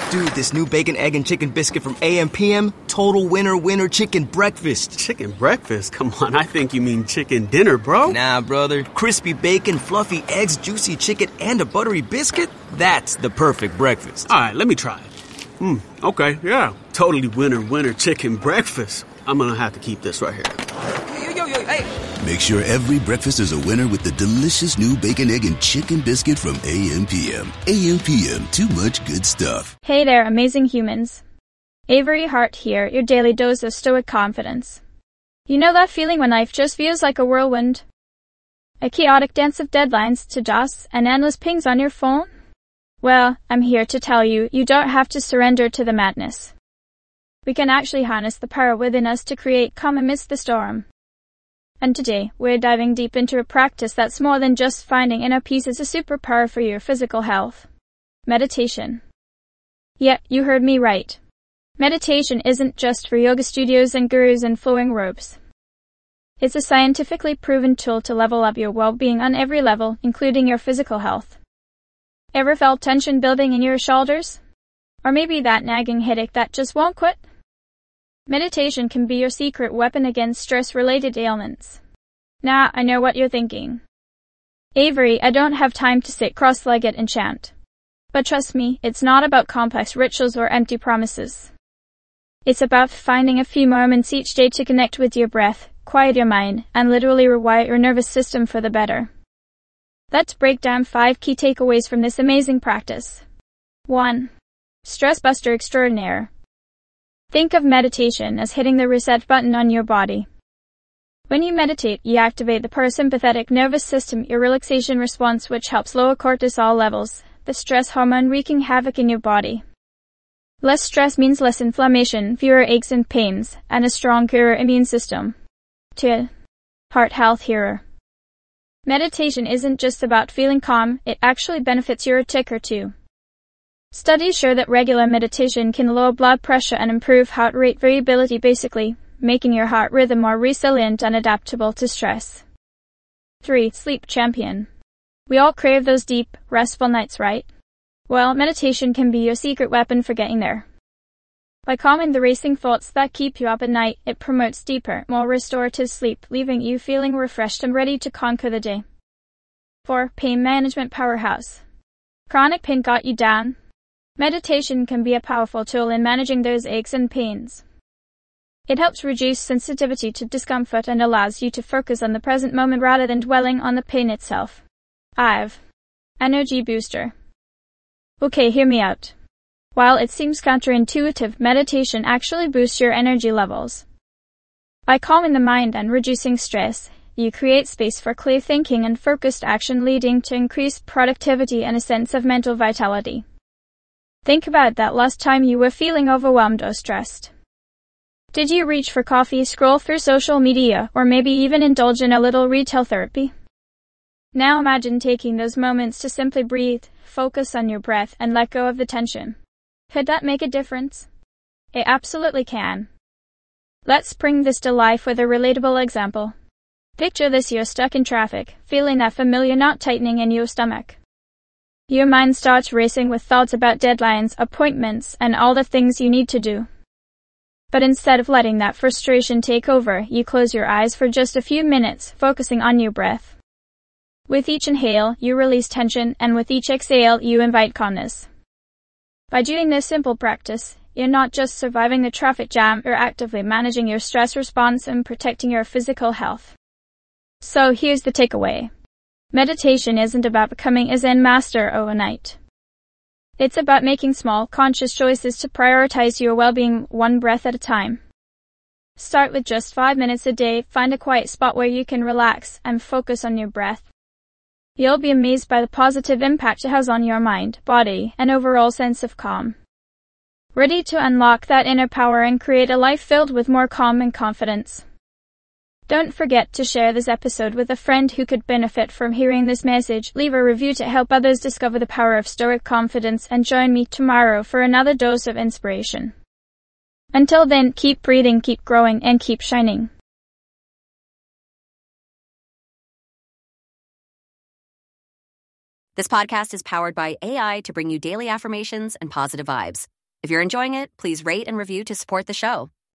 Dude, this new bacon, egg, and chicken biscuit from AM/PM, total winner chicken breakfast. Chicken breakfast? Come on, I think you mean chicken dinner, bro. Nah, brother. Crispy bacon, fluffy eggs, juicy chicken, and a buttery biscuit? That's the perfect breakfast. All right, let me try it. Okay, yeah. Totally winner chicken breakfast. I'm gonna have to keep this right here. Yo, hey. Make sure every breakfast is a winner with the delicious new bacon, egg, and chicken biscuit from AM/PM. AM/PM, too much good stuff. Hey there, amazing humans. Avery Hart here, your daily dose of stoic confidence. You know that feeling when life just feels like a whirlwind? A chaotic dance of deadlines to tasks and endless pings on your phone? Well, I'm here to tell you, you don't have to surrender to the madness. We can actually harness the power within us to create calm amidst the storm. And today, we're diving deep into a practice that's more than just finding inner peace as a superpower for your physical health. Meditation. Yeah, you heard me right. Meditation isn't just for yoga studios and gurus in flowing robes. It's a scientifically proven tool to level up your well-being on every level, including your physical health. Ever felt tension building in your shoulders? Or maybe that nagging headache that just won't quit? Meditation can be your secret weapon against stress-related ailments. Now, I know what you're thinking. Avery, I don't have time to sit cross-legged and chant. But trust me, it's not about complex rituals or empty promises. It's about finding a few moments each day to connect with your breath, quiet your mind, and literally rewire your nervous system for the better. Let's break down 5 key takeaways from this amazing practice. 1. Stress buster extraordinaire. Think of meditation as hitting the reset button on your body. When you meditate, you activate the parasympathetic nervous system, your relaxation response, which helps lower cortisol levels, the stress hormone wreaking havoc in your body. Less stress means less inflammation, fewer aches and pains, and a stronger immune system. 2. Heart health hero. Meditation isn't just about feeling calm, it actually benefits your ticker too. Studies show that regular meditation can lower blood pressure and improve heart rate variability, basically making your heart rhythm more resilient and adaptable to stress. 3. Sleep champion. We all crave those deep, restful nights, right? Well, meditation can be your secret weapon for getting there. By calming the racing thoughts that keep you up at night, it promotes deeper, more restorative sleep, leaving you feeling refreshed and ready to conquer the day. 4. Pain management powerhouse. Chronic pain got you down? Meditation can be a powerful tool in managing those aches and pains. It helps reduce sensitivity to discomfort and allows you to focus on the present moment rather than dwelling on the pain itself. 5. Energy booster. Okay, hear me out. While it seems counterintuitive, meditation actually boosts your energy levels. By calming the mind and reducing stress, you create space for clear thinking and focused action, leading to increased productivity and a sense of mental vitality. Think about that last time you were feeling overwhelmed or stressed. Did you reach for coffee, scroll through social media, or maybe even indulge in a little retail therapy? Now imagine taking those moments to simply breathe, focus on your breath, and let go of the tension. Could that make a difference? It absolutely can. Let's bring this to life with a relatable example. Picture this: you're stuck in traffic, feeling that familiar knot tightening in your stomach. Your mind starts racing with thoughts about deadlines, appointments, and all the things you need to do. But instead of letting that frustration take over, you close your eyes for just a few minutes, focusing on your breath. With each inhale, you release tension, and with each exhale, you invite calmness. By doing this simple practice, you're not just surviving the traffic jam, you're actively managing your stress response and protecting your physical health. So here's the takeaway. Meditation isn't about becoming a Zen master overnight. It's about making small, conscious choices to prioritize your well-being one breath at a time. Start with just 5 minutes a day, find a quiet spot where you can relax and focus on your breath. You'll be amazed by the positive impact it has on your mind, body, and overall sense of calm. Ready to unlock that inner power and create a life filled with more calm and confidence? Don't forget to share this episode with a friend who could benefit from hearing this message. Leave a review to help others discover the power of stoic confidence, and join me tomorrow for another dose of inspiration. Until then, keep breathing, keep growing, and keep shining. This podcast is powered by AI to bring you daily affirmations and positive vibes. If you're enjoying it, please rate and review to support the show.